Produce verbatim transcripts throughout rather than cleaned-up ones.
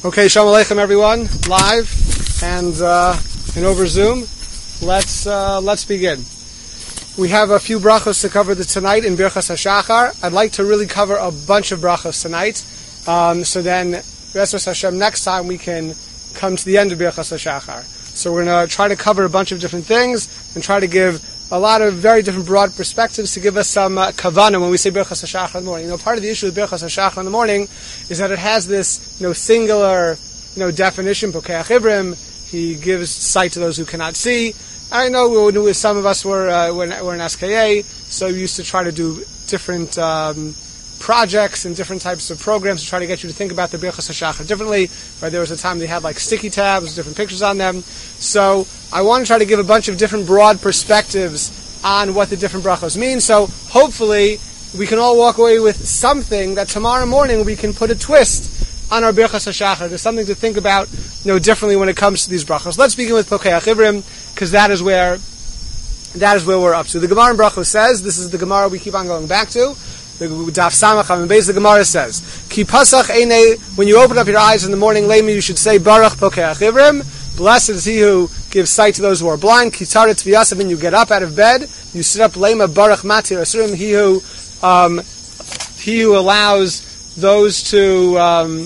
Okay, Shalom Aleichem everyone, live and uh, and over Zoom. Let's uh, let's begin. We have a few brachos to cover the, tonight in Birchas HaShachar. I'd like to really cover a bunch of brachos tonight. Um, so then, B'ezras Hashem, next time we can come to the end of Birchas HaShachar. So we're going to try to cover a bunch of different things and try to give a lot of very different broad perspectives to give us some uh, kavanah when we say Birchas HaShachar in the morning. You know, part of the issue with Birchas HaShachar in the morning is that it has this, you know, singular, you know, definition, Pokeach Ivrim. He gives sight to those who cannot see. I know when some of us were, uh, were, in, were in S K A, so we used to try to do different um, projects and different types of programs to try to get you to think about the Birchas HaShachar differently. Right? There was a time they had like sticky tabs, different pictures on them. So I want to try to give a bunch of different broad perspectives on what the different brachos mean. So hopefully we can all walk away with something that tomorrow morning we can put a twist on our Birchas HaShachar. There's something to think about, you know, differently when it comes to these brachos. Let's begin with Pokeach Ivrim, because that is where that is where we're up to. The Gemara in Brachos says, this is the Gemara we keep on going back to. The Daf Samach Hamim Beis, the Gemara says, Ki pasach einei, when you open up your eyes in the morning, Leimi, you should say, Baruch Pokeach Ivrim, blessed is he who gives sight to those who are blind. Ki taret tviyasav, when you get up out of bed, you sit up, Leima Baruch Matir Asurim, he who, um, he who allows those to, um,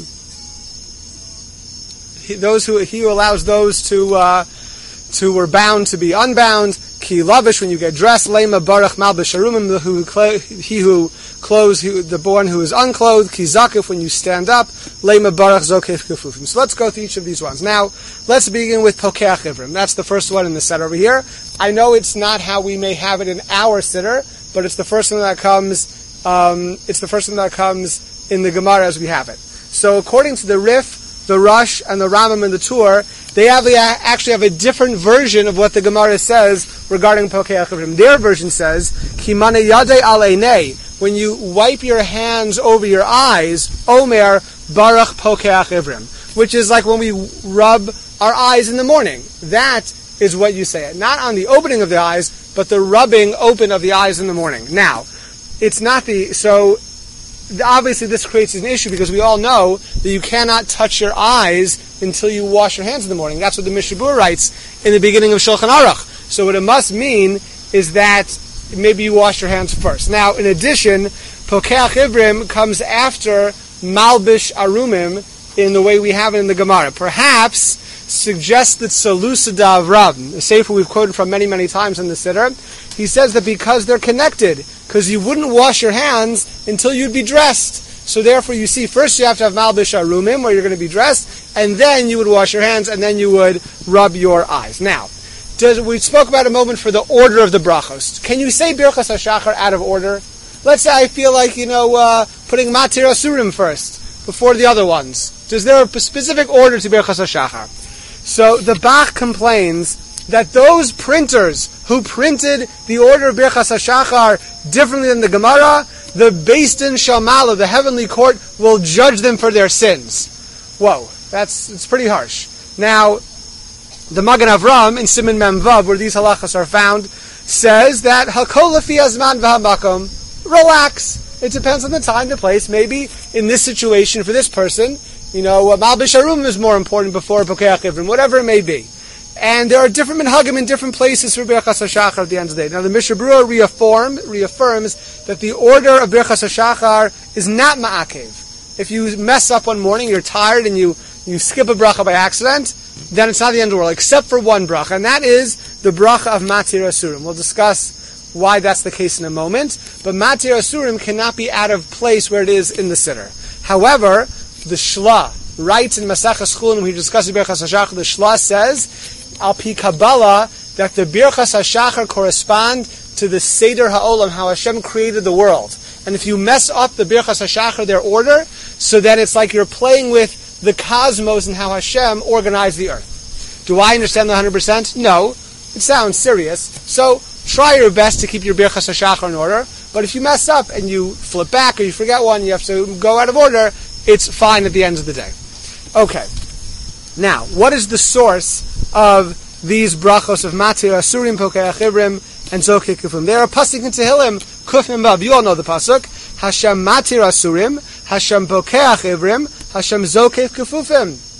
he, those who, he who allows those to, uh, to were bound to be unbound. Ki lavish, when you get dressed, Leima Baruch Malbish Arumim, who he who clothes he, the born who is unclothed. Ki zakif, when you stand up, Leima Baruch Zokef Kefufim. So let's go through each of these ones. Now, let's begin with Pokeach Ivrim. That's the first one in the set over here. I know it's not how we may have it in our sitter, but it's the first one that comes. Um, it's the first one that comes in the Gemara as we have it. So according to the Rif, the Rush, and the Rambam and the Tur, they have, they actually have a different version of what the Gemara says regarding Pokeach Ivrim. Their version says, Kimane Yadei Al Einei, when you wipe your hands over your eyes, Omer Baruch Pokeach Ivrim, which is like when we rub our eyes in the morning. That is what you say. Not on the opening of the eyes, but the rubbing open of the eyes in the morning. Now, it's not the, so obviously this creates an issue because we all know that you cannot touch your eyes until you wash your hands in the morning. That's what the Mishnah Berurah writes in the beginning of Shulchan Aruch. So what it must mean is that maybe you wash your hands first. Now, in addition, Pokeach Ivrim comes after Malbish Arumim in the way we have it in the Gemara. Perhaps suggests that Salusa Davrav, the sefer we've quoted from many, many times in the Siddur, he says that because they're connected, because you wouldn't wash your hands until you'd be dressed. So therefore, you see, first you have to have Malbish Arumim, where you're going to be dressed, and then you would wash your hands, and then you would rub your eyes. Now, does, we spoke about a moment for the order of the brachos. Can you say Birchas HaShachar out of order? Let's say I feel like, you know, uh, putting Matir Asurim first, before the other ones. Is there a specific order to Birchas HaShachar? So the Bach complains that those printers who printed the order of Birchas HaShachar differently than the Gemara, the Beis Din Shamala, the heavenly court, will judge them for their sins. Whoa, that's it's pretty harsh. Now, the Magen Avram in Siman Mem Vav, where these halachas are found, says that Hakol Lefi Hazman V'Hamakom, relax. It depends on the time, the place. Maybe in this situation for this person, you know, uh, Malbish Arum is more important before Pokeach Ivrim, whatever it may be. And there are different minhagim in different places for Birchas HaShachar at the end of the day. Now the Mishnah Berurah reaffirm, reaffirms that the order of Birchas HaShachar is not ma'akev. If you mess up one morning, you're tired, and you, you skip a bracha by accident, then it's not the end of the world, except for one bracha, and that is the bracha of Matir Asurim. We'll discuss why that's the case in a moment, but Matir Asurim cannot be out of place where it is in the Siddur. However, the Shla writes in Maseches Chulin, when he discusses Birchas HaShachar, the Shla says, Al Pi Kabbalah, that the Birchas HaShachar correspond to the Seder HaOlam, how Hashem created the world. And if you mess up the Birchas HaShachar, their order, so then it's like you're playing with the cosmos and how Hashem organized the earth. Do I understand that one hundred percent? No. It sounds serious. So try your best to keep your Birchas HaShachar in order. But if you mess up and you flip back or you forget one, you have to go out of order, it's fine at the end of the day. Okay. Now, what is the source of these brachos of Matir Asurim, Pokeach Ivrim, and Zokei Kefufim? There are pasuk in Tehillim, Kuf Mem Vav. You all know the pasuk. Hashem Matir Asurim, Hashem Pokeach Ivrim, Hashem Zokei Kefufim.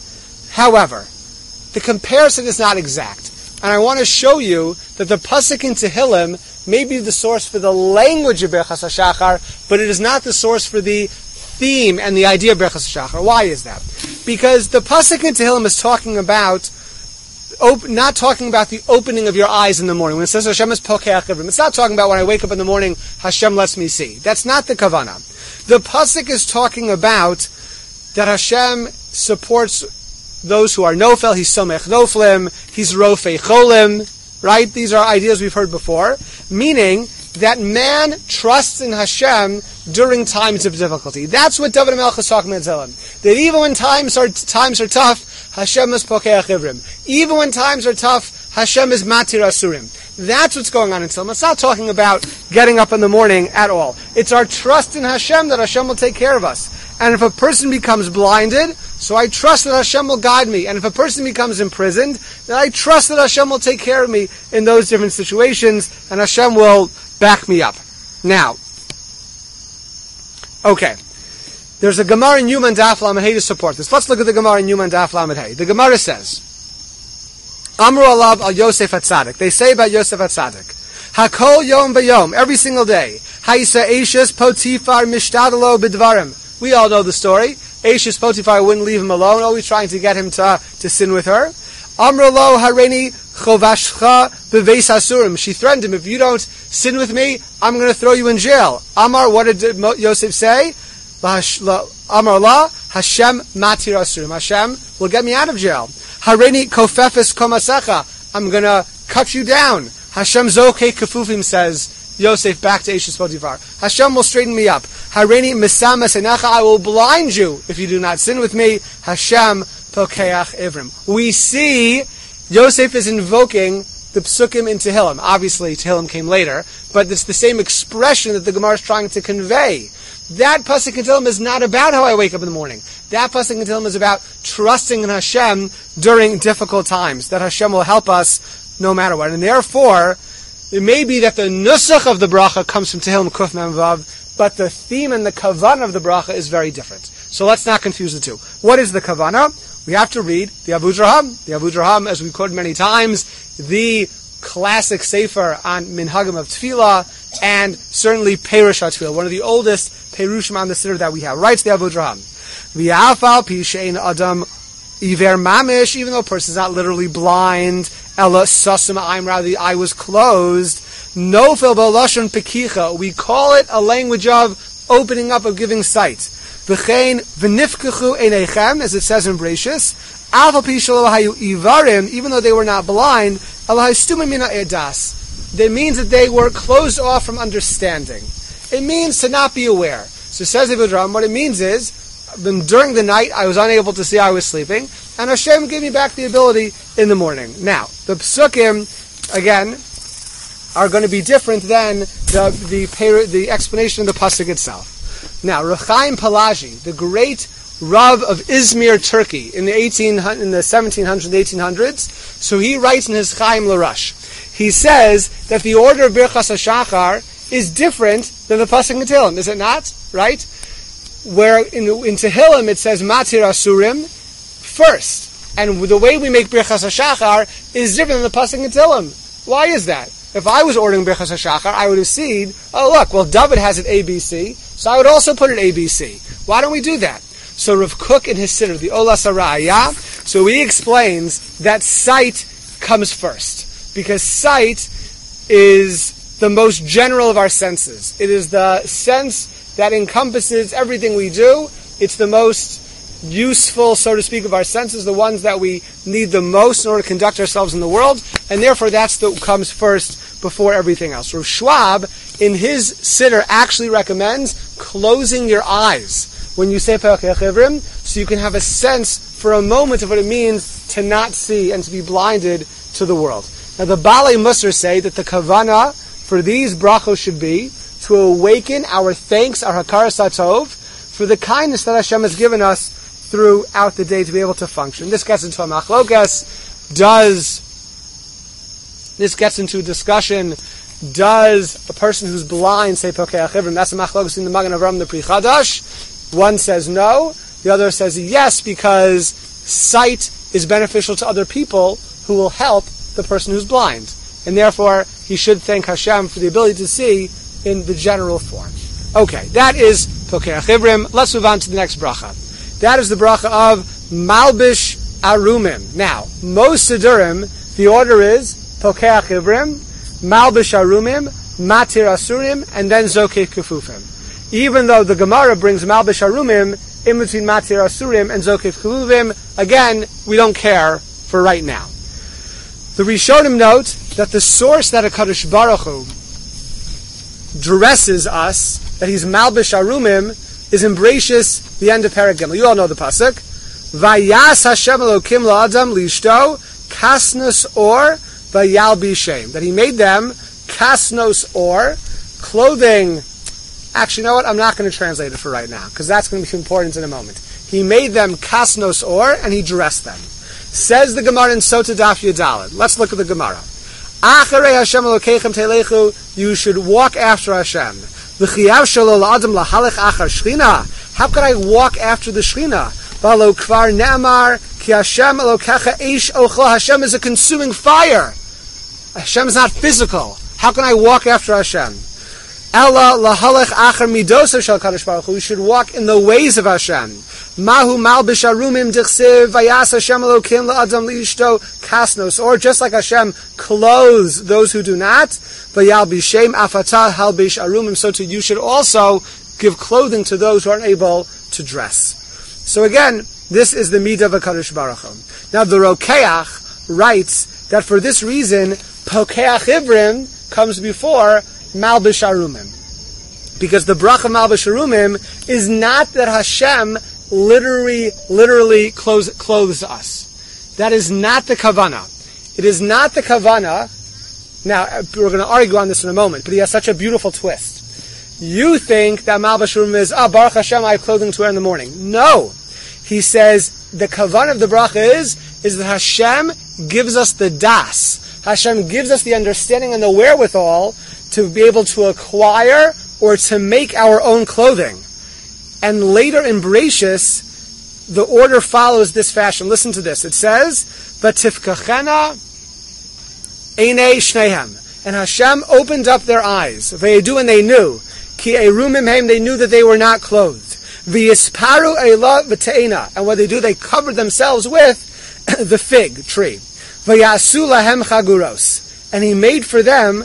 However, the comparison is not exact. And I want to show you that the pasuk in Tehillim may be the source for the language of Birchas HaShachar, but it is not the source for the theme and the idea of Birchas HaShachar. Why is that? Because the pasuk in Tehillim is talking about, op- not talking about the opening of your eyes in the morning. When it says Hashem is Pokeach Ivrim, it's not talking about when I wake up in the morning, Hashem lets me see. That's not the kavanah. The pasuk is talking about that Hashem supports those who are nofel, he's somech noflim, he's rofei cholim, right? These are ideas we've heard before, meaning that man trusts in Hashem during times of difficulty. That's what David HaMelech is talking about Tehillim. That even when times are times are tough, Hashem is pokeach ivrim. Even when times are tough, Hashem is matir asurim. That's what's going on in Tehillim. It's not talking about getting up in the morning at all. It's our trust in Hashem that Hashem will take care of us. And if a person becomes blinded, so I trust that Hashem will guide me. And if a person becomes imprisoned, then I trust that Hashem will take care of me in those different situations, and Hashem will back me up. Now, okay. There's a Gemara in Yuman Daf Lamed Hey to support this. Let's look at the Gemara in Yuman Daf Lamed Hey. The Gemara says, Amru alav al Yosef HaTzadik. They say about Yosef HaTzadik, Hakol yom v'yom, every single day, Haisa Eishes Potifar Mishtadalo Bidvarim. We all know the story. Eishes Potifar wouldn't leave him alone, always trying to get him to, to sin with her. Amru lo Hareni Chovashcha Beveis Asurim. She threatened him, if you don't sin with me, I'm going to throw you in jail. Amar, what did Yosef say? Amar la Hashem matir asurim. Hashem will get me out of jail. Hareni kofefes komasecha. I'm going to cut you down. Hashem zoke kafufim, says Yosef back to Eishes Potifar. Hashem will straighten me up. Hareni misama senecha. I will blind you if you do not sin with me. Hashem pokeach ivrim. We see Yosef is invoking the psukim in Tehillim. Obviously, Tehillim came later, but it's the same expression that the Gemara is trying to convey. That pasuk in Tehillim is not about how I wake up in the morning. That pasuk in Tehillim is about trusting in Hashem during difficult times, that Hashem will help us no matter what. And therefore, it may be that the nusach of the bracha comes from Tehillim Kuf Mem Vav, but the theme and the kavanah of the bracha is very different. So let's not confuse the two. What is the kavanah? We have to read the Avud Raham. The Avud Raham, as we've quoted many times, the classic sefer on Minhagim of Tefillah, and certainly Perush HaTefillah, one of the oldest Perushim on the Siddur that we have. Writes the Avud Raham. V'afal pi she'ein adam iver mamish, even though a person is not literally blind, ela sasim aim, rather the eye was closed, nofel b'lashon pekicha, we call it a language of opening up, of giving sight. V'chein v'nifkechu einechem, as it says in Bereshis, afal pi shelo hayu ivarim, even though they were not blind, ela haystumim mina edas. That means that they were closed off from understanding. It means to not be aware. So says Avud Raham, what it means is, during the night I was unable to see, I was sleeping, and Hashem gave me back the ability in the morning. Now, the psukim, again, are going to be different than the the, the explanation of the pasuk itself. Now, Rav Chaim Palaji, the great Rav of Izmir, Turkey, in the eighteen in the seventeen hundreds, eighteen hundreds, so he writes in his Chaim Larash, he says that the order of Birchas HaShachar is different than the pasuk in Tehillim, is it not? Right? Where in, in Tehillim it says Matir Asurim first, and the way we make Birchas HaShachar is different than the pasuk in Tehillim. Why is that? If I was ordering Birchas HaShachar, I would have seen, oh look, well David has it A B C, so I would also put it A B C. Why don't we do that? So Rav Kook in his Siddur, the Olas HaRa'aya, so he explains that sight comes first, because sight is the most general of our senses. It is the sense that encompasses everything we do. It's the most useful, so to speak, of our senses, the ones that we need the most in order to conduct ourselves in the world, and therefore that's what comes first before everything else. Rav Schwab, in his Siddur, actually recommends closing your eyes when you say Pokeach Ivrim, so you can have a sense for a moment of what it means to not see and to be blinded to the world. Now the Balei Musar say that the kavanah for these brachos should be to awaken our thanks, our hakaras hatov, for the kindness that Hashem has given us throughout the day to be able to function. This gets into a machlokas. Does this gets into a discussion? Does a person who's blind say Pokeach Ivrim? That's a machlokas in the Magen Avraham, the Pri Chadash. One says no. The other says yes, because sight is beneficial to other people who will help the person who's blind. And therefore, he should thank Hashem for the ability to see in the general form. Okay, that is Pokeach Ivrim. Let's move on to the next bracha. That is the bracha of Malbish Arumim. Now, most Sidurim, the order is Pokeach Ivrim, Malbish Arumim, Matir Asurim, and then Zokeh Kefufim. Even though the Gemara brings Malbish Arumim in between Matir Asurim and Zokeh Kefufim, again, we don't care for right now. The Rishonim note that the source that HaKadosh Baruch Hu dresses us, that he's Malbish Arumim, is in Bereshis, the end of Perek Gimel. You all know the pasuk. Vayas Hashem Elokim la'adam lishto kasnos or vayalbishem. That he made them kasnos or, clothing. Actually, you know what? I'm not going to translate it for right now, because that's going to be important in a moment. He made them kasnos or, and he dressed them. Says the Gemara in Sota Daf Yudalid. Let's look at the Gemara. Acharei Hashem Elokeichem telechu. You should walk after Hashem. V'chiyav shelo la'adam lahalech achar shchina. How could I walk after the shchina? V'alo kvar ne'amar ki Hashem Elokecha eish ochla. Hashem is a consuming fire. Hashem is not physical. How can I walk after Hashem? Ella lahalech achar midosav shel Kadosh Baruch Hu. You should walk in the ways of Hashem. Mahu malbish arumim dichsiv vayas Hashem Elokim la'adam liishto kasnos. Or just like Hashem clothes those who do not, vayalbishem afatah halbish arumim. So too you should also give clothing to those who aren't able to dress. So again, this is the midah of HaKadosh Baruch Hu. Now the Rokeach writes that for this reason, Pokeach Ivrim comes before Malbish Arumim. Because the bracha Malbish Arumim is not that Hashem literally, literally clothes, clothes us. That is not the kavana. It is not the kavana. Now, we're going to argue on this in a moment, but he has such a beautiful twist. You think that Malbish Arumim is, ah, oh, Baruch Hashem, I have clothing to wear in the morning. No. He says, the kavana of the bracha is, is that Hashem gives us the das. Hashem gives us the understanding and the wherewithal to be able to acquire or to make our own clothing. And later in Bereshis, the order follows this fashion. Listen to this. It says, "V'tifkachena einei shnehem," and Hashem opened up their eyes. V'yedu, and they knew. Ki erumim heim, they knew that they were not clothed. V'yisparu eila v'teina, and what they do, they covered themselves with the fig tree. V'yasu lahem chaguros, and he made for them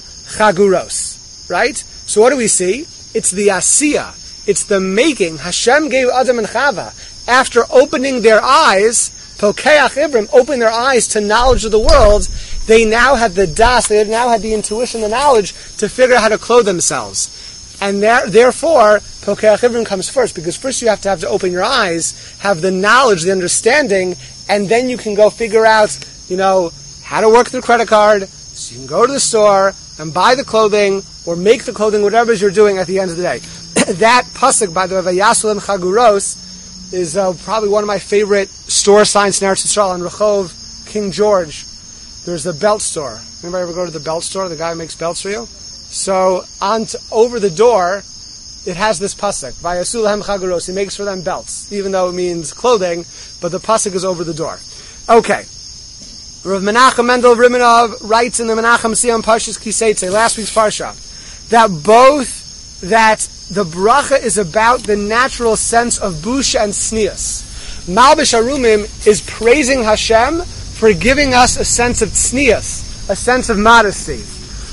chaguros. Right? So what do we see? It's the asiyah. It's the making. Hashem gave Adam and Chava, after opening their eyes, Pokeach Ivrim, opening their eyes to knowledge of the world, they now had the das, they now had the intuition, the knowledge to figure out how to clothe themselves. And there, therefore, Pokeach Ivrim comes first, because first you have to have to open your eyes, have the knowledge, the understanding, and then you can go figure out, you know, how to work the credit card, so you can go to the store and buy the clothing, or make the clothing, whatever it is you're doing at the end of the day. That pasuk, by the way, Vayasulim Chaguros, is uh, probably one of my favorite store signs in Eretz Yisrael on Rehov, King George. There's the belt store. Anybody ever go to the belt store? The guy who makes belts for you? So, on to, over the door, it has this pasuk, Vayasulim Chaguros. He makes for them belts, even though it means clothing, but the pasuk is over the door. Okay. Rav Menachem Mendel Rimanov writes in the Menachem Siyam Parshas Kiseitze, last week's parsha, that both that the bracha is about the natural sense of busha and tznius. Malbish Arumim is praising Hashem for giving us a sense of tznius, a sense of modesty.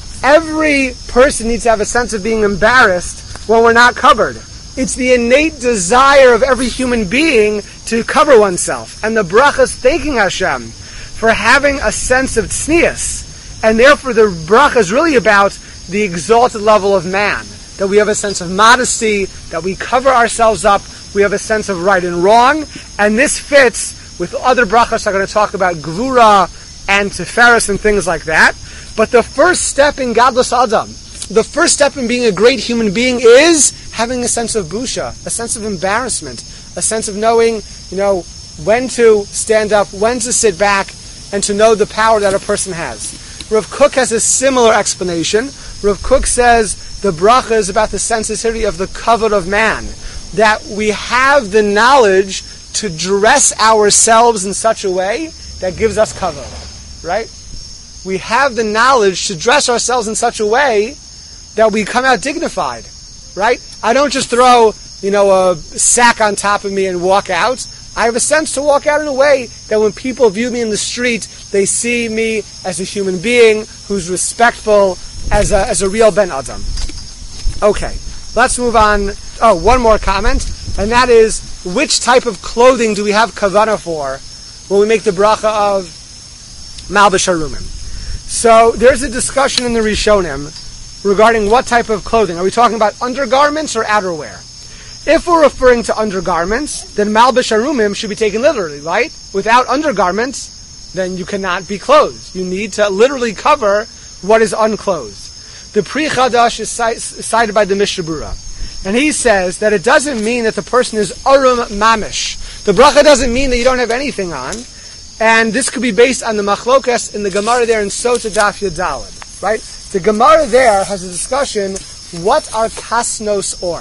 Every person needs to have a sense of being embarrassed when we're not covered. It's the innate desire of every human being to cover oneself. And the bracha is thanking Hashem for having a sense of tznius. And therefore the bracha is really about the exalted level of man. That we have a sense of modesty, that we cover ourselves up, we have a sense of right and wrong, and this fits with other brachas I'm going to talk about, Gvura and Tiferes and things like that. But the first step in Gadlus Adam, the first step in being a great human being is having a sense of busha, a sense of embarrassment, a sense of knowing, you know, when to stand up, when to sit back, and to know the power that a person has. Rav Kook has a similar explanation. Rav Kook says the bracha is about the sensitivity of the kavod of man, that we have the knowledge to dress ourselves in such a way that gives us kavod, right? We have the knowledge to dress ourselves in such a way that we come out dignified, right? I don't just throw, you know, a sack on top of me and walk out. I have a sense to walk out in a way that when people view me in the street, they see me as a human being who's respectful, as a, as a real Ben Adam. Okay, let's move on. Oh, one more comment, and that is, which type of clothing do we have kavanah for when we make the bracha of Malbish Harumim? So there's a discussion in the Rishonim regarding what type of clothing. Are we talking about undergarments or outerwear? If we're referring to undergarments, then Malbish Harumim should be taken literally, right? Without undergarments, then you cannot be clothed. You need to literally cover what is unclothed. The Pri Chadash is cited by the Mishnah Berurah, and he says that it doesn't mean that the person is Arum Mamish. The bracha doesn't mean that you don't have anything on, and this could be based on the Machlokas in the Gemara there in Sota Daf Yud Daled, right? The Gemara there has a discussion, what are kasnos or?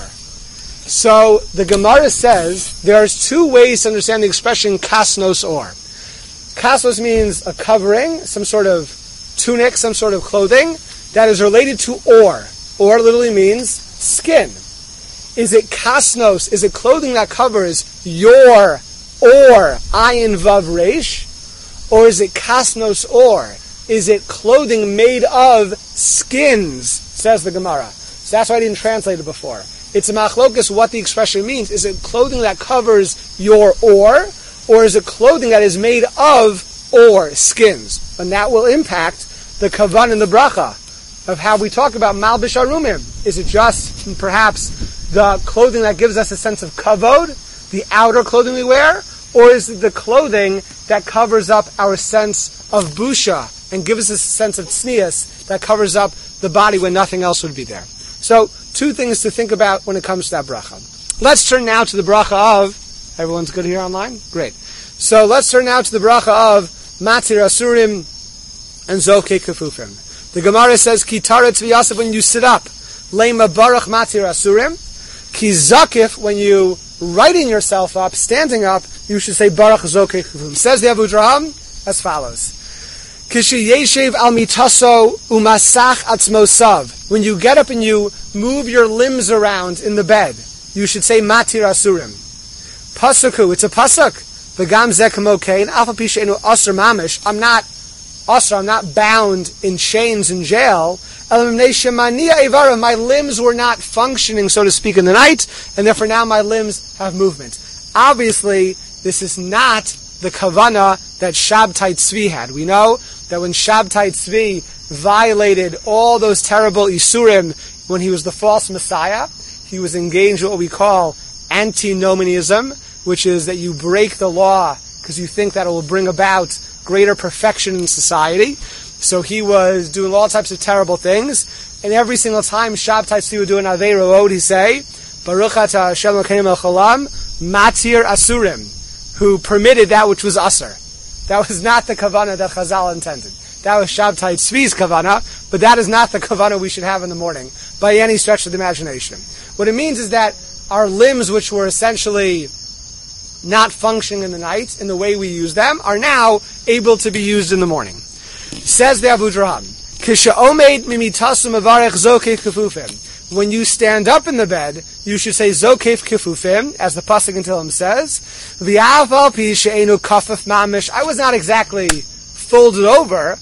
So the Gemara says there's two ways to understand the expression kasnos or. Kasnos means a covering, some sort of tunic, some sort of clothing that is related to or. Or literally means skin. Is it kasnos? Is it clothing that covers your or ayin vav resh? Or is it kasnos or? Is it clothing made of skins? Says the Gemara. So that's why I didn't translate it before. It's a machlokas what the expression means. Is it clothing that covers your or, or is it clothing that is made of or, skins? And that will impact the kavan and the bracha of how we talk about Malbish Harumim. Is it just perhaps the clothing that gives us a sense of kavod, the outer clothing we wear, or is it the clothing that covers up our sense of busha and gives us a sense of tznius that covers up the body when nothing else would be there? So, two things to think about when it comes to that bracha. Let's turn now to the bracha of, everyone's good here online? Great. So let's turn now to the bracha of Matir Asurim and Zokei Kefufim. The Gemara says, Ki Tara Tzviyasef, when you sit up, Leima Baruch Matir Asurim, Ki Zakif, when you writing yourself up, standing up, you should say Baruch Zokei Kefufim. Says the Abu Draham as follows. Kishi Yeshev Al Mitaso Umasach Atzmosav. When you get up and you move your limbs around in the bed, you should say Matir Asurim. Pasaku, it's a pasak. V'gam zeh kamo kein, alpha pisheinu asr mamish. I'm not asr, I'm not bound in chains in jail. My limbs were not functioning, so to speak, in the night, and therefore now my limbs have movement. Obviously, this is not the kavana that Shabtai Tzvi had. We know that when Shabtai Tzvi violated all those terrible Isurim when he was the false Messiah, he was engaged in what we call antinomianism, which is that you break the law because you think that it will bring about greater perfection in society. So he was doing all types of terrible things, and every single time Shabtai Tzvi would do an Aveira, what would he say? Baruch atah Hashem Elokeinu melech haolam, Matir Asurim, who permitted that which was Asur. That was not the kavana that Chazal intended. That was Shabtai Tzvi's kavana, but that is not the kavana we should have in the morning, by any stretch of the imagination. What it means is that our limbs, which were essentially not functioning in the night in the way we use them, are now able to be used in the morning. Says the Abu Draham, when you stand up in the bed, you should say Zokef Kefufim, as the Pasuk in Tehillim says. I was not exactly folded over.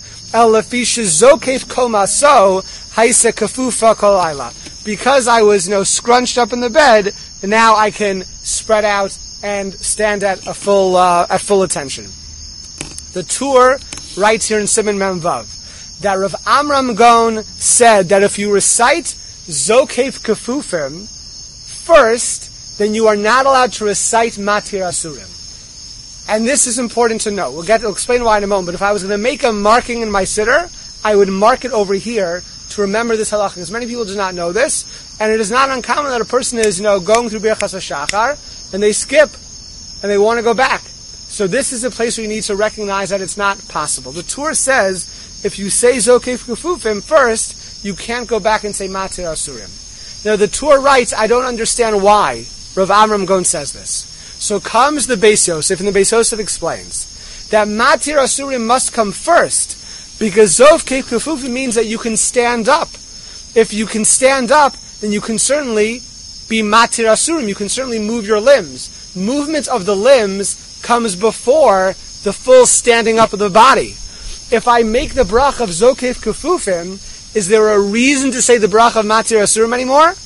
Because I was, you know, scrunched up in the bed, and now I can spread out and stand at a full uh, at full attention. The Tur writes here in Siman Mem Vav that Rav Amram Gon said that if you recite Zokef Kefufim first, then you are not allowed to recite Matir Asurim. And this is important to know. We'll get to explain why in a moment. But if I was going to make a marking in my siddur, I would mark it over here to remember this halacha, because many people do not know this, and it is not uncommon that a person is, you know, going through Birchas HaShachar, and they skip, and they want to go back. So this is a place where you need to recognize that it's not possible. The Tur says, if you say Zokef Kefufim first, you can't go back and say Matir Asurim. Now the Tur writes, I don't understand why Rav Amram Gon says this. So comes the Beis Yosef, and the Beis Yosef explains that Matir Asurim must come first, because Zov Keif Kefufim means that you can stand up. If you can stand up, then you can certainly be Matir Asurim. You can certainly move your limbs. Movement of the limbs comes before the full standing up of the body. If I make the bracha of Zov Keif Kefufim, is there a reason to say the bracha of Matir Asurim anymore?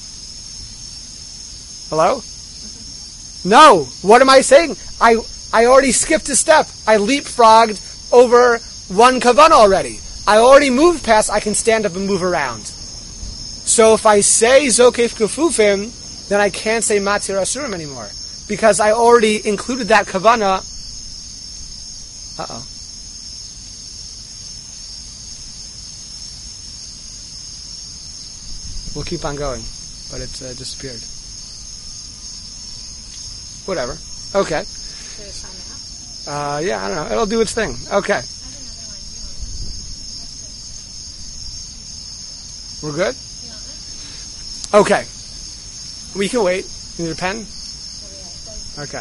Hello? No. What am I saying? I I already skipped a step. I leapfrogged over one kavanah already. I already moved past, I can stand up and move around. So if I say Zov Keif Kefufim, then I can't say Matir Asurim anymore. Because I already included that kavanah. Uh-oh. We'll keep on going. But it's uh, disappeared. Whatever. Okay. Uh, yeah, I don't know. It'll do its thing. Okay. We're good? Okay. We can wait. You need a pen? Okay.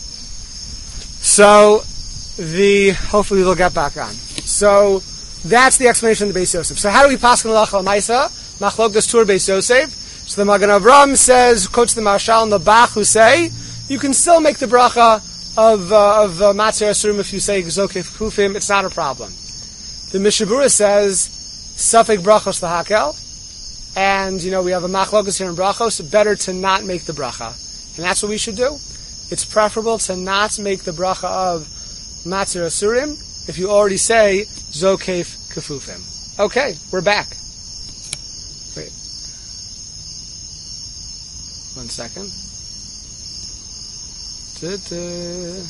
So, the, hopefully we'll get back on. So, that's the explanation of the Beis Yosef. So how do we pass on Halacha L'Maisa? Machlokes Tur Beis Yosef. So the Magen Avram says, quotes the Marshal and the Bach who say, you can still make the bracha of uh, of uh, Matir Asurim if you say Zov Keif Kefufim, it's not a problem. The Mishabura says, Safek Brachos L'Hakel, and, you know, we have a Machlokes here in Brachos, better to not make the bracha. And that's what we should do. It's preferable to not make the bracha of Matir Asurim if you already say Zov Keif Kefufim. Okay, we're back. Wait. One second. Da-da.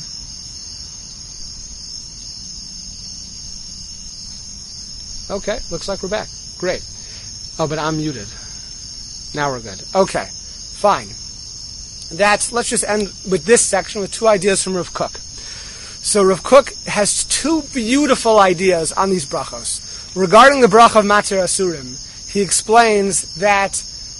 Okay, looks like we're back. Great. Oh, but I'm muted. Now we're good. Okay, fine. That's, let's just end with this section with two ideas from Rav Kook. So Rav Kook has two beautiful ideas on these brachos. Regarding the bracha of Matir Asurim, he explains that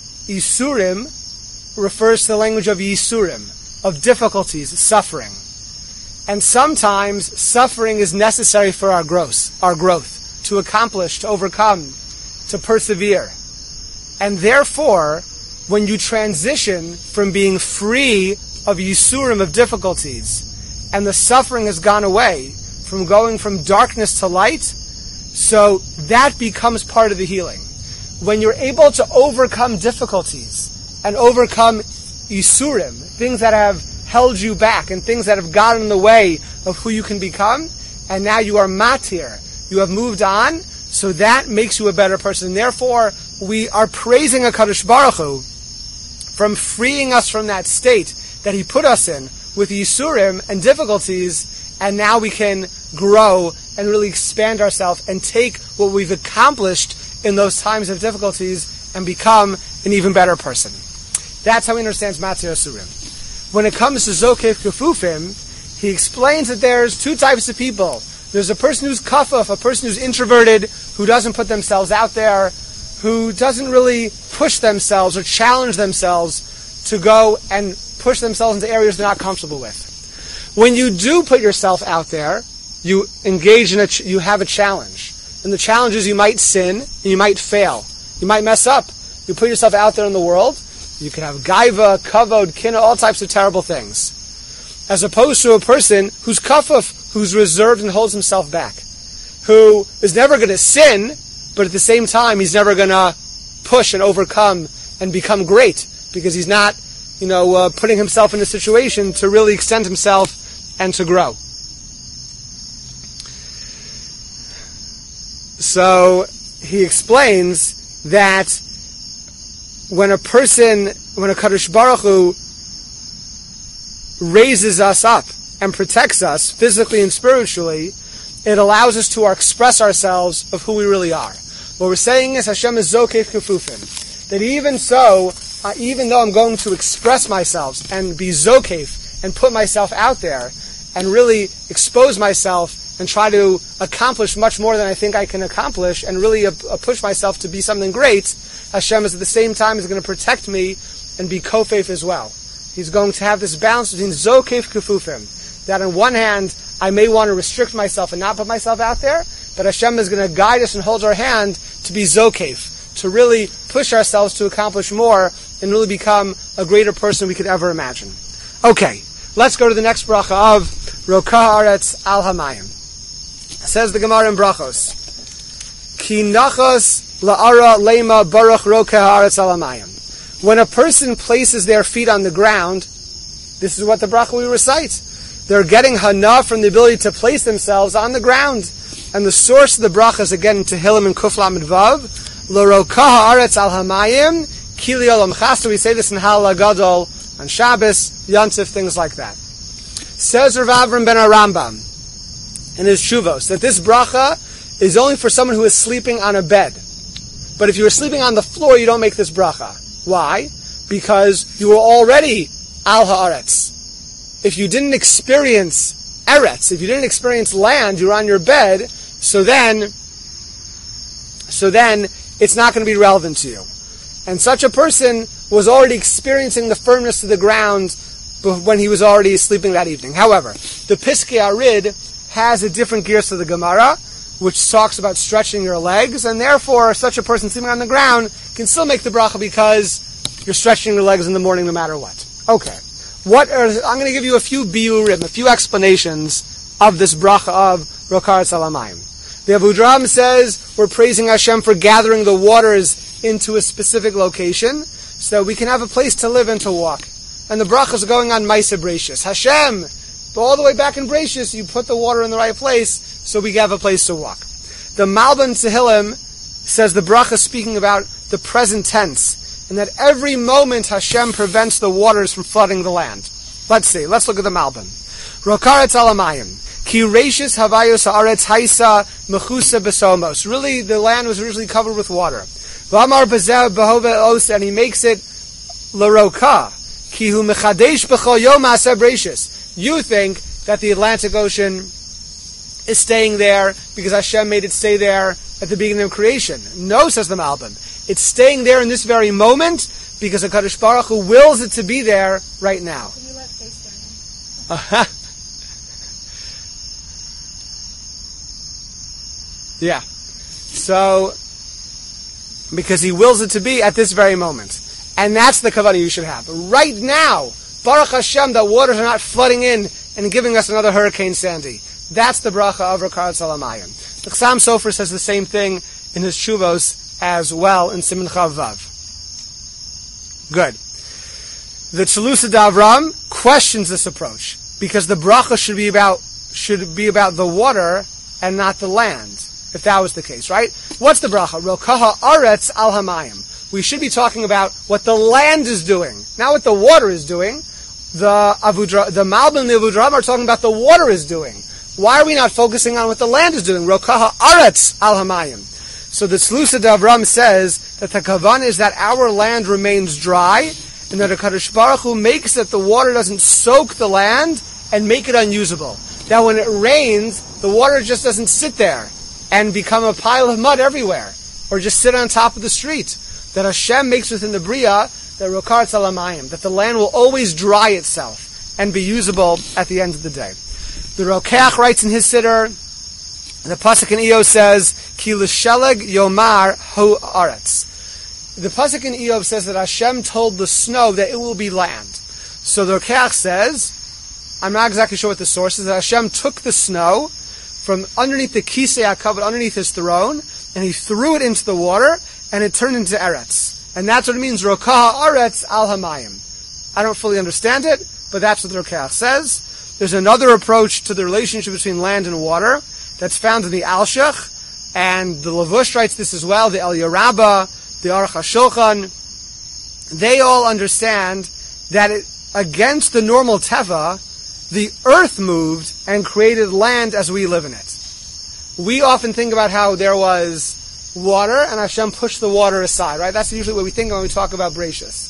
Isurim refers to the language of Yisurim, of difficulties, suffering. And sometimes suffering is necessary for our growth, our growth, to accomplish, to overcome, to persevere. And therefore, when you transition from being free of Yisurim, of difficulties, and the suffering has gone away, from going from darkness to light, so that becomes part of the healing. When you're able to overcome difficulties, and overcome Yisurim, things that have held you back, and things that have gotten in the way of who you can become, and now you are matir, you have moved on, so that makes you a better person. Therefore, we are praising HaKadosh Baruch Hu from freeing us from that state that He put us in with Yisurim and difficulties, and now we can grow and really expand ourselves and take what we've accomplished in those times of difficulties and become an even better person. That's how he understands Matir Asurim. When it comes to Zov Keif Kefufim, he explains that there's two types of people. There's a person who's kafuf, a person who's introverted, who doesn't put themselves out there, who doesn't really push themselves or challenge themselves to go and push themselves into areas they're not comfortable with. When you do put yourself out there, you engage in a, ch- you have a challenge. And the challenge is you might sin, and you might fail. You might mess up. You put yourself out there in the world, you can have gaiva, kavod, kina, all types of terrible things. As opposed to a person who's kafuf, who's reserved and holds himself back. Who is never going to sin, but at the same time, he's never going to push and overcome and become great. Because he's not, you know, uh, putting himself in a situation to really extend himself and to grow. So, he explains that when a person, when a Kadosh Baruch Hu raises us up and protects us physically and spiritually, it allows us to express ourselves of who we really are. What we're saying is Hashem is Zov Keif Kefufim. That even so, uh, even though I'm going to express myself and be Zov Keif and put myself out there and really expose myself and try to accomplish much more than I think I can accomplish and really uh, push myself to be something great, Hashem is at the same time is going to protect me and be kofef as well. He's going to have this balance between Zov Keif Kefufim, that on one hand I may want to restrict myself and not put myself out there, but Hashem is going to guide us and hold our hand to be zokef, to really push ourselves to accomplish more and really become a greater person we could ever imagine. Okay, let's go to the next bracha of Rokah Haaretz Al Hamayim. Says the Gemara in Brachos, Ki nachos la'ara lema baruch Rokah Haaretz Al Hamayim. When a person places their feet on the ground, this is what the bracha we recite. They're getting hana from the ability to place themselves on the ground. And the source of the bracha is again in Tehillim and Kuf Lamed Vav. L'rokah haaretz al hamayim ki li'olam chasta. We say this in Halacha Gadol on Shabbos, Yantif, things like that. Says Rav Avram ben Arambam in his Shuvos that this bracha is only for someone who is sleeping on a bed. But if you were sleeping on the floor, you don't make this bracha. Why? Because you were already al haaretz. If you didn't experience eretz, if you didn't experience land, you're on your bed, so then, so then it's not going to be relevant to you. And such a person was already experiencing the firmness of the ground when he was already sleeping that evening. However, the Piskei Arid has a different gears of the Gemara, which talks about stretching your legs, and therefore such a person sleeping on the ground can still make the bracha because you're stretching your legs in the morning no matter what. Okay. What are, I'm going to give you a few biurim, a few explanations of this bracha of Rokah Haaretz Al Hamayim. The Avudraham says we're praising Hashem for gathering the waters into a specific location so that we can have a place to live and to walk. And the bracha is going on Maisa Breishis. Hashem, all the way back in Breishis, you put the water in the right place so we have a place to walk. The Malbim Tehillim says the bracha is speaking about the present tense, and that every moment Hashem prevents the waters from flooding the land. Let's see. Let's look at the Malbim. Rokah Haaretz Al Hamayim. Ki reishis havayos haaretz haisa mechusa besomos. Really, the land was originally covered with water. V'amar bezeh behove os, and he makes it l'rokah. Ki hu mechadesh b'cho yom ha'aseh breishis. You think that the Atlantic Ocean is staying there because Hashem made it stay there at the beginning of creation. No, says the Malbim. It's staying there in this very moment because HaKadosh Baruch Hu wills it to be there right now. Can you let face down? Yeah. So, because He wills it to be at this very moment. And that's the kavanah you should have. Right now, Baruch Hashem, that waters are not flooding in and giving us another Hurricane Sandy. That's the bracha of Rokah Haaretz Al Hamayim. The Chassam Sofer says the same thing in his Shuvos as well in Siman Chav Vav. Good. The Tzelusa Davram questions this approach because the bracha should be about should be about the water and not the land. If that was the case, right? What's the bracha? Rokah Haaretz Al Hamayim. We should be talking about what the land is doing, not what the water is doing. The Avudra, the Malbim and the Avudraham are talking about the water is doing. Why are we not focusing on what the land is doing? Rokah Haaretz Al Hamayim. So the Tzlusa Davram says that the kavanah is that our land remains dry, and that HaKadosh Baruch Hu makes that the water doesn't soak the land and make it unusable. That when it rains, the water just doesn't sit there and become a pile of mud everywhere, or just sit on top of the street. That Hashem makes within the Bria, that Rokah Haaretz Al Hamayim, that the land will always dry itself and be usable at the end of the day. The Rokeach writes in his Siddur, the pasuk in Eov says, "Ki l'sheleg yomar ho aretz." The pasuk in Eov says that Hashem told the snow that it will be land. So the Rokeach says, I'm not exactly sure what the source is, that Hashem took the snow from underneath the kisei hakavod, underneath His throne, and He threw it into the water, and it turned into eretz. And that's what it means, Rokah Haaretz Al Hamayim. I don't fully understand it, but that's what the Rokeach says. There's another approach to the relationship between land and water that's found in the Alshach, and the Lavush writes this as well, the Eliyah Rabbah, the Aruch HaShulchan. They all understand that it, against the normal teva, the earth moved and created land as we live in it. We often think about how there was water and Hashem pushed the water aside, right? That's usually what we think when we talk about Breishis.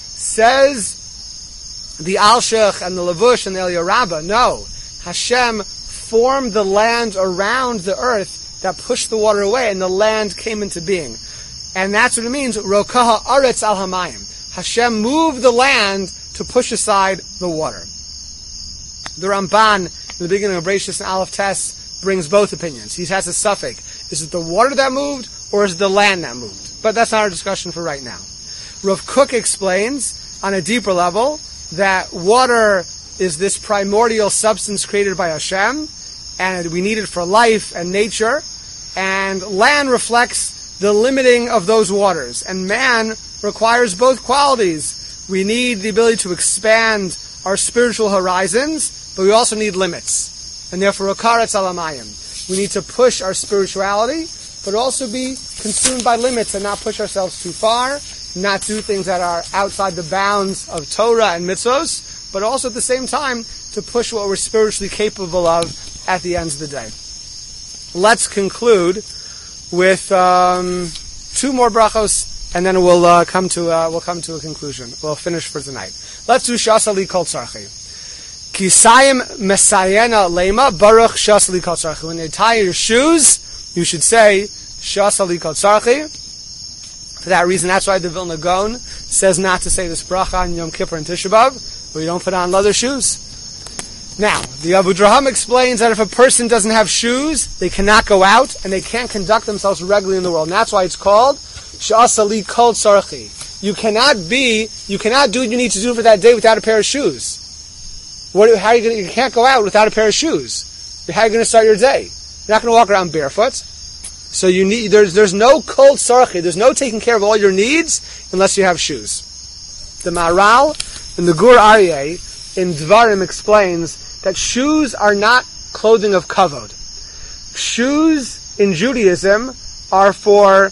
Says the Alshach and the Lavush and the Eliyah Rabbah, no, Hashem formed the land around the earth that pushed the water away, and the land came into being. And that's what it means, Rokah Haaretz Al Hamayim. Hashem moved the land to push aside the water. The Ramban in the beginning of Bereshis and Aleph Tes brings both opinions. He has a suffix. Is it the water that moved, or is it the land that moved? But that's not our discussion for right now. Rav Kook explains, on a deeper level, that water is this primordial substance created by Hashem, and we need it for life and nature, and land reflects the limiting of those waters, and man requires both qualities. We need the ability to expand our spiritual horizons, but we also need limits, and therefore Okaretz Alamayim. We need to push our spirituality, but also be consumed by limits and not push ourselves too far, not do things that are outside the bounds of Torah and mitzvos, but also at the same time to push what we're spiritually capable of at the end of the day. Let's conclude with um, two more brachos, and then we'll uh, come to uh, we'll come to a conclusion. We'll finish for tonight. Let's do Shasali Kol Tzarchi. Kisayim Mesayena Lema Baruch Shasali Kol Tzarchi. When you tie your shoes, you should say Shasali Kol Tzarchi. For that reason, that's why the Vilna Gaon says not to say this bracha on Yom Kippur and Tisha B'Av, where you don't put on leather shoes. Now, the Abu Draham explains that if a person doesn't have shoes, they cannot go out and they can't conduct themselves regularly in the world. And that's why it's called Sha'asali Kol Tzarchi. You cannot be, you cannot do what you need to do for that day without a pair of shoes. What, how are you going to, you can't go out without a pair of shoes. How are you going to start your day? You're not going to walk around barefoot. So you need, there's, there's no Kol Tzarchi, there's no taking care of all your needs unless you have shoes. The Maharal and the Gur Aryeh in Dvarim explains that shoes are not clothing of kavod. Shoes in Judaism are for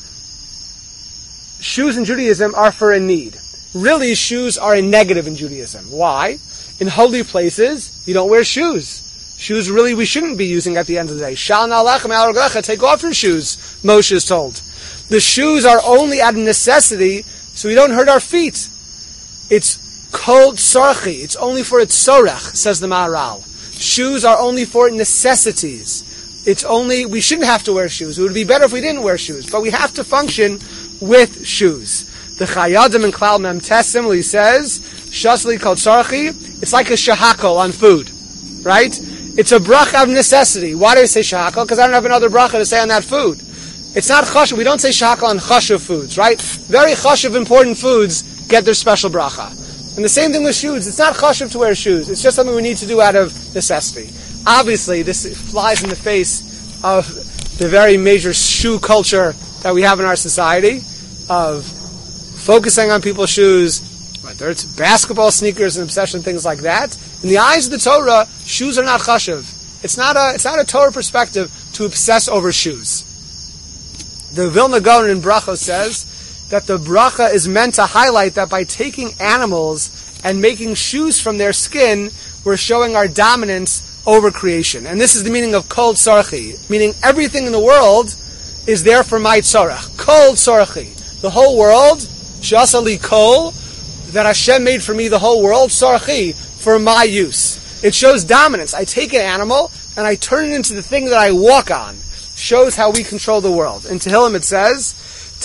shoes in Judaism are for a need. Really, shoes are a negative in Judaism. Why? In holy places, you don't wear shoes. Shoes really we shouldn't be using at the end of the day. Shal na'alechem al reglecha, take off your shoes, Moshe is told. The shoes are only out of necessity, so we don't hurt our feet. It's Kol Tzarchi. It's only for its sorech, says the Maharal. Shoes are only for necessities. It's only, we shouldn't have to wear shoes. It would be better if we didn't wear shoes, but we have to function with shoes. The Chayadim in Klal Mem Tes similarly says, Shasli Kol Tzarchi, it's like a shahakol on food, right? It's a bracha of necessity. Why do I say shahakol? Because I don't have another bracha to say on that food. It's not chashuv. We don't say shahakol on chashuv foods, right? Very chashuv important foods get their special bracha. And the same thing with shoes. It's not chashuv to wear shoes. It's just something we need to do out of necessity. Obviously, this flies in the face of the very major shoe culture that we have in our society, of focusing on people's shoes, whether it's basketball sneakers and obsession, things like that. In the eyes of the Torah, shoes are not chashuv. It's not a, it's not a Torah perspective to obsess over shoes. The Vilna Gaon in Brachos says that the bracha is meant to highlight that by taking animals and making shoes from their skin, we're showing our dominance over creation. And this is the meaning of Kol Tzarchi, meaning everything in the world is there for my tzarech. Kol Tzarchi. The whole world, Shasali Kol, that Hashem made for me the whole world, Tzarchi, for my use. It shows dominance. I take an animal and I turn it into the thing that I walk on. Shows how we control the world. In Tehillim it says,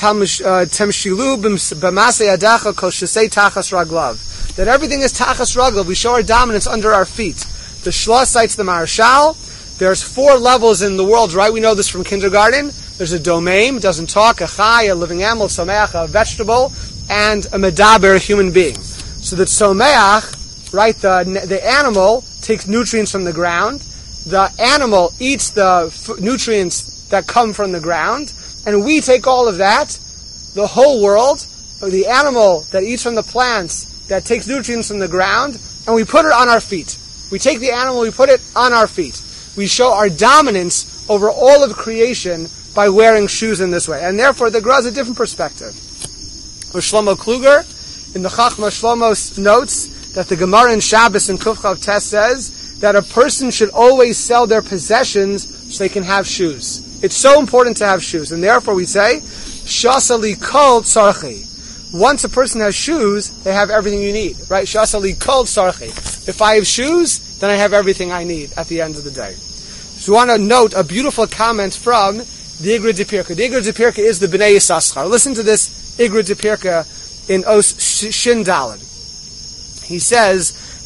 Temshilu b'masei adacha kol shesei tachas raglav. That everything is tachas raglav. We show our dominance under our feet. The Shlosh cites the Maharshal. There's four levels in the world, right? We know this from kindergarten. There's a domain, doesn't talk, a chai, a living animal, someach, a vegetable, and a medaber, a human being. So the someach, right, the, the animal takes nutrients from the ground. The animal eats the f- nutrients that come from the ground. And we take all of that, the whole world, the animal that eats from the plants, that takes nutrients from the ground, and we put it on our feet. We take the animal, we put it on our feet. We show our dominance over all of creation by wearing shoes in this way. And therefore, the Gra has a different perspective. Shlomo Kluger, in the Chachma Shlomo, notes that the Gemara in Shabbos in Kufchav Tes says that a person should always sell their possessions so they can have shoes. It's so important to have shoes, and therefore we say, Shasali Kol Tzarchi. Once a person has shoes, they have everything you need, right? Shasali Kol Tzarchi. If I have shoes, then I have everything I need at the end of the day. So we want to note a beautiful comment from the Igrid Dipirka. The Igrid Dipirka is the Bnei Yissaschar. Listen to this Igrid Dipirka in Os Shin Daled. He says,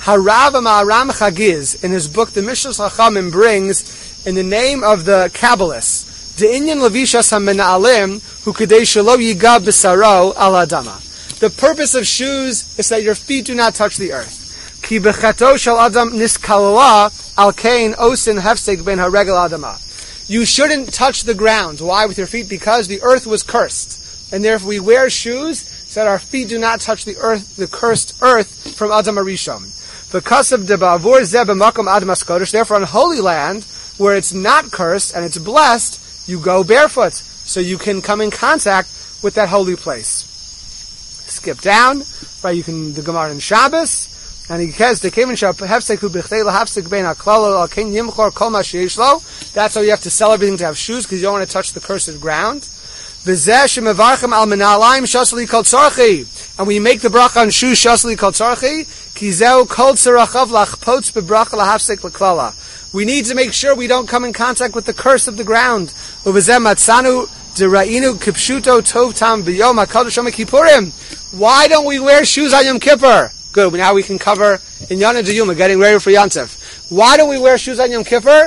Harav Ma'aram Chagiz, in his book, the Mishnas Chachamim, brings, in the name of the Kabbalists, De'inyan Levishas HaMena'alim, Hu Kedei Shelo Yiga B'saro Al Adama. The purpose of shoes is that your feet do not touch the earth. Ki B'chato Shel Adam Niskalala Al Kain Osin Hefsek Ben HaRegel Adama. You shouldn't touch the ground. Why with your feet? Because the earth was cursed. And therefore we wear shoes so that our feet do not touch the earth, the cursed earth from Adam Arishon. Because of the Ba'avur Zeb Makom Adam HaKodesh, therefore on Holy Land, where it's not cursed and it's blessed, you go barefoot. So you can come in contact with that holy place. Skip down, right? You can, the Gemara in Shabbos, and he says, that's how you have to sell everything to have shoes, because you don't want to touch the cursed ground. And we make the bracha on shoes, shasli kol tzarchi, kizeu kol tzarachav lachpotz bebracha lahafsek l'klala. We need to make sure we don't come in contact with the curse of the ground. Uvezeh matzanu dera'inu kipshuto tov tam b'yom hakadosh yom kippurim. Why don't we wear shoes on Yom Kippur? Good, now we can cover in Yana Diyuma, getting ready for Yantif. Why don't we wear shoes on Yom Kippur?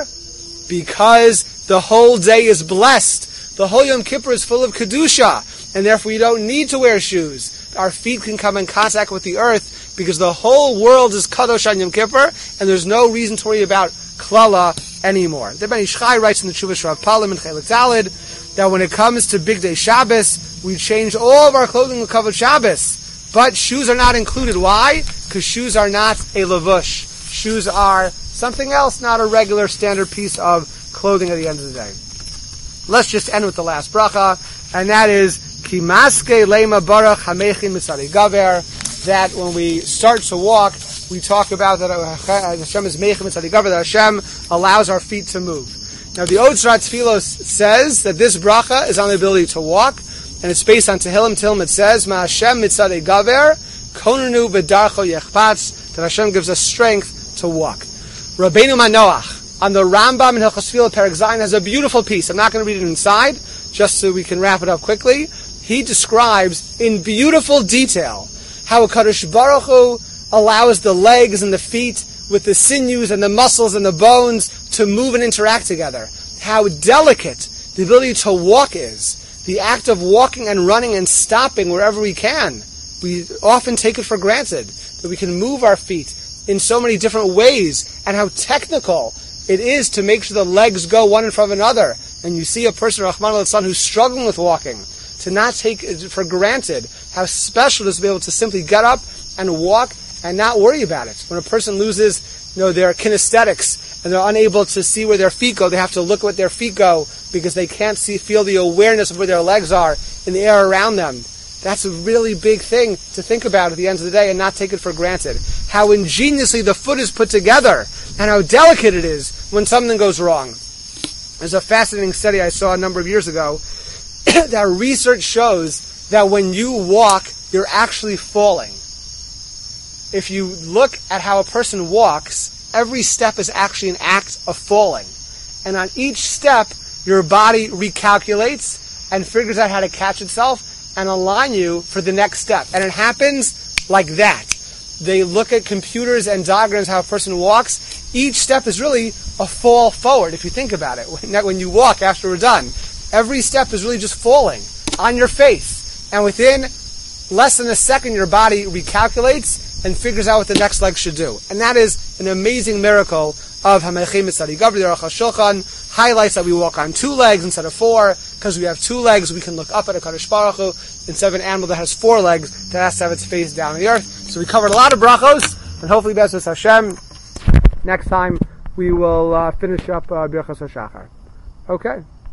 Because the whole day is blessed. The whole Yom Kippur is full of Kedusha, and therefore we don't need to wear shoes. Our feet can come in contact with the earth, because the whole world is Kadosh on Yom Kippur, and there's no reason to worry about Klala anymore. The Ben Ish Chai writes in the Chuvah Shrav Palim and Chelik Daled, that when it comes to Big Day Shabbos, we change all of our clothing to cover Shabbos. But shoes are not included. Why? Because shoes are not a lavush. Shoes are something else, not a regular standard piece of clothing at the end of the day. Let's just end with the last bracha, and that is Ki maske lema barach hamechin mitzari gaver. That when we start to walk, we talk about that Hashem is mechin mitzari gaver, that Hashem allows our feet to move. Now the Otzrat Tfilos says that this bracha is on the ability to walk, and it's based on Tehillim. Tehillim it says, Ma Hashem mitzari gaver, konenu v'darcho yechpatz, that Hashem gives us strength to walk. Rabbeinu Manoach, on the Rambam in Hilchos Tefillah Perek Zayin, has a beautiful piece. I'm not going to read it inside, just so we can wrap it up quickly. He describes in beautiful detail how HaKadosh Baruch Hu allows the legs and the feet with the sinews and the muscles and the bones to move and interact together. How delicate the ability to walk is. The act of walking and running and stopping wherever we can. We often take it for granted that we can move our feet in so many different ways, and how technical it is to make sure the legs go one in front of another. And you see a person, Rahman al-San, who's struggling with walking, to not take it for granted how special it is to be able to simply get up and walk and not worry about it. When a person loses, you know, their kinesthetics and they're unable to see where their feet go, they have to look where their feet go because they can't see, feel the awareness of where their legs are in the air around them. That's a really big thing to think about at the end of the day and not take it for granted. How ingeniously the foot is put together and how delicate it is when something goes wrong. There's a fascinating study I saw a number of years ago that research shows that when you walk, you're actually falling. If you look at how a person walks, every step is actually an act of falling. And on each step, your body recalculates and figures out how to catch itself and align you for the next step. And it happens like that. They look at computers and diagrams how a person walks. Each step is really a fall forward, if you think about it. When you walk after we're done, every step is really just falling on your face. And within less than a second, your body recalculates and figures out what the next leg should do. And that is an amazing miracle of Hamechim Mitzadi Gavri. The Aruch HaShulchan highlights that we walk on two legs instead of four. Because we have two legs, we can look up at a Kadosh Baruch Hu instead of an animal that has four legs that has to have its face down on the earth. So we covered a lot of brachos, and hopefully B'ezras Hashem, next time we will uh, finish up uh, Birchas HaShachar. Okay.